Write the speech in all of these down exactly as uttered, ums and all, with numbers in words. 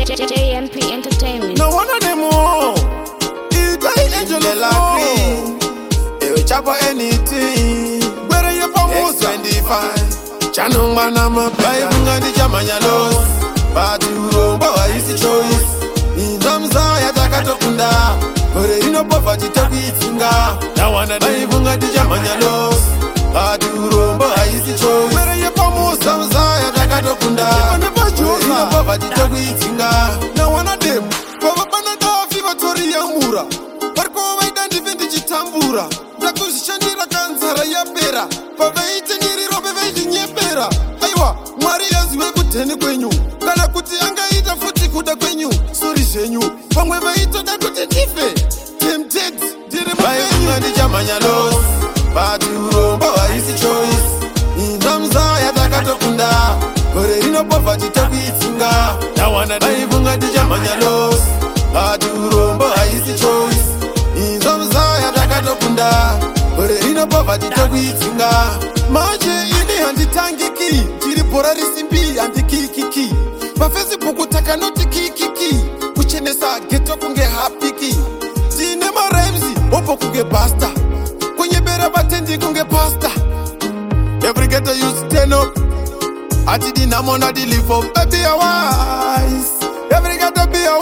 J M P Entertainment. No one of them all. It's an angel of love. You chop anything. Where are you from? twenty-five. Chanu manama play bunga di jamanya los. Baduro bawa isi choice. Inzamza ya takatokunda. Kore ino poverty tobitinga. Na wana di bunga di jamanya los. Baduro bawa isi choice. Where are you from? Inzamza ya takatokunda. Kore ino poverty tobitinga. Na wana dem. Baba bana da fiva tori ya mura. Barko waida ndi vindi jitambura. Dakushandira kanzara ya pera. Baba ite nyiri robe veji nyepera. Aiwa, mwari yaziwe kuteni kwenyu. Kana kuti angaita futi kuda kwenyu. Sori zenyu, pamwe vaito da kuti ndife. Tempted, dire mwenyu. Ngadi jamanya los. Baduro bawa isi choice. Inzamza ya takatokunda. Kore ino poverty tobitinga. Na wana daivunga di jamanya los. Baduro bawa isi choice. Inzamza ya takatokunda. Kore ino poverty tobitinga. Maje ini handitangiki. Chiri pora risimbi handikikiki. Pa Facebook utaka noti kikiki. Kuchenesa geto kunge hapiki. Cinema Ramsey opo kunge basta. Kwenye bera batendi kunge pasta. Every ghetto you stand up. Ati dinamo na deliver baby a wise. Every ghetto be a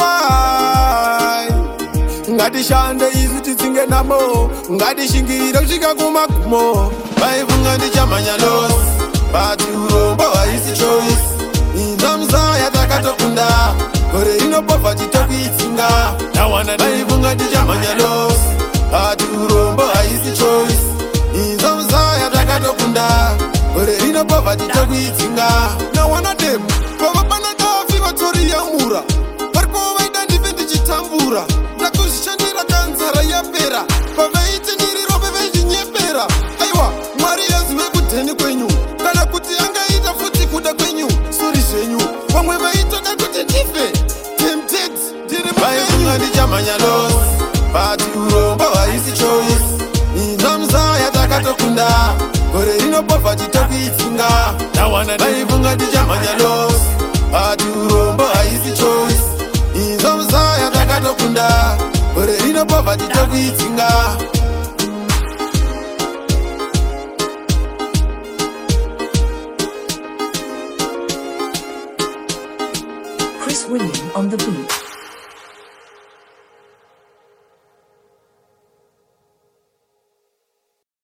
wise. Ngadi shande izu tizinge namo. Ngadi shingira ushika kumakumo. Baifu ngadi jamanya los. Baduro bawa isi choice. Inzamza ya takatokunda. Kore ino poverty tobitinga. Na wana baifu ngadi jamanya los. Baduro bawa isi choice. Inzamza ya takatokunda. Kore ino poverty tobitinga. Na wana dem. Baba bana da fiva tori ya mura. Barko waida ndi vindi jitambura. Dakushandira kanzara ya pera. Baba ite nyiri robe veji nyepera. Aiwa, mwari yaziwe kuteni kwenyu. Kana kuti angaita futi kuda kwenyu. Sori zenyu, pamwe vaito da kuti ndife. Tempted, dire mwenyu. Ngadi jamanya los. Baduro bawa isi choice. Inzamza ya takatokunda. Kore ino poverty tobitinga. Na wana daivunga di jamanya los. Baduro bawa isi choice. Inzamza ya takatokunda. Kore ino poverty tobitinga. Chris William on the beat.